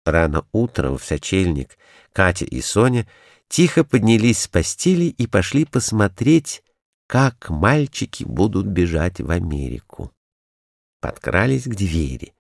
Рано утром в сочельник Катя и Соня тихо поднялись с постели и пошли посмотреть, как мальчики будут бежать в Америку. Подкрались к двери.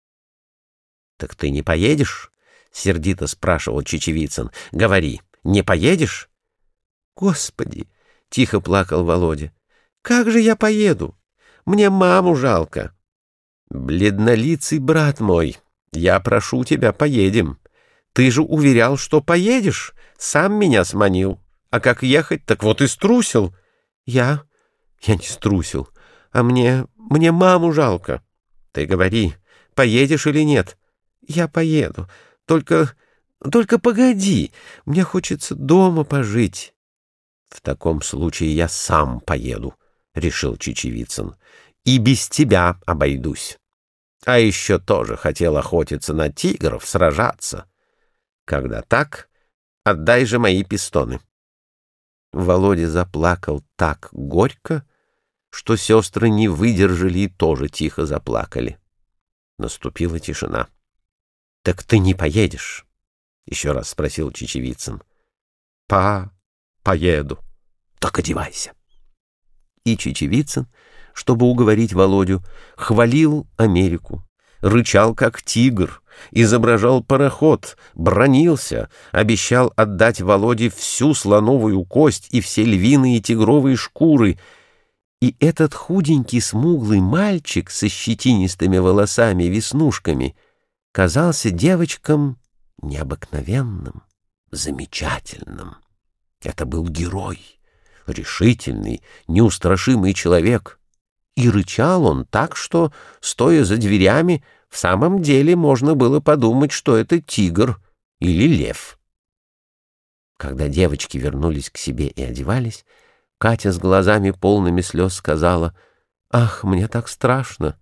— Так ты не поедешь? — сердито спрашивал Чечевицын. — Говори, не поедешь? — Господи! — тихо плакал Володя. — Как же я поеду? Мне маму жалко. — Бледнолицый брат мой, я прошу тебя, поедем. Ты же уверял, что поедешь. Сам меня сманил. А как ехать, так вот и струсил. Я не струсил. А мне маму жалко. Ты говори, поедешь или нет? Я поеду. Только погоди. Мне хочется дома пожить. В таком случае я сам поеду, решил Чечевицын. И без тебя обойдусь. А еще тоже хотел охотиться на тигров, сражаться. Когда так, отдай же мои пистоны. Володя заплакал так горько, что сестры не выдержали и тоже тихо заплакали. Наступила тишина. — Так ты не поедешь? — еще раз спросил Чечевицын. — Поеду. — Так одевайся. И Чечевицын, чтобы уговорить Володю, хвалил Америку, рычал как тигр, изображал пароход, бранился, обещал отдать Володе всю слоновую кость и все львиные и тигровые шкуры. И этот худенький смуглый мальчик со щетинистыми волосами и веснушками казался девочкам необыкновенным, замечательным. Это был герой, решительный, неустрашимый человек. И рычал он так, что, стоя за дверями, в самом деле можно было подумать, что это тигр или лев. Когда девочки вернулись к себе и одевались, Катя с глазами полными слез сказала: «Ах, мне так страшно!»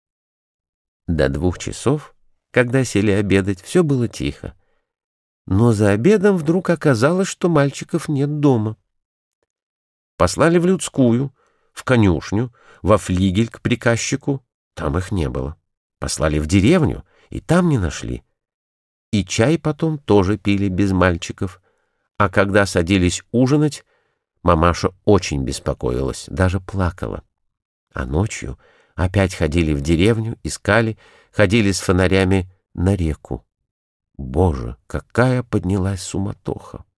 До 2 часов, когда сели обедать, все было тихо. Но за обедом вдруг оказалось, что мальчиков нет дома. Послали в людскую, в конюшню, во флигель к приказчику. Там их не было. Послали в деревню, и там не нашли. И чай потом тоже пили без мальчиков. А когда садились ужинать, мамаша очень беспокоилась, даже плакала. А ночью опять ходили в деревню, искали, ходили с фонарями на реку. Боже, какая поднялась суматоха!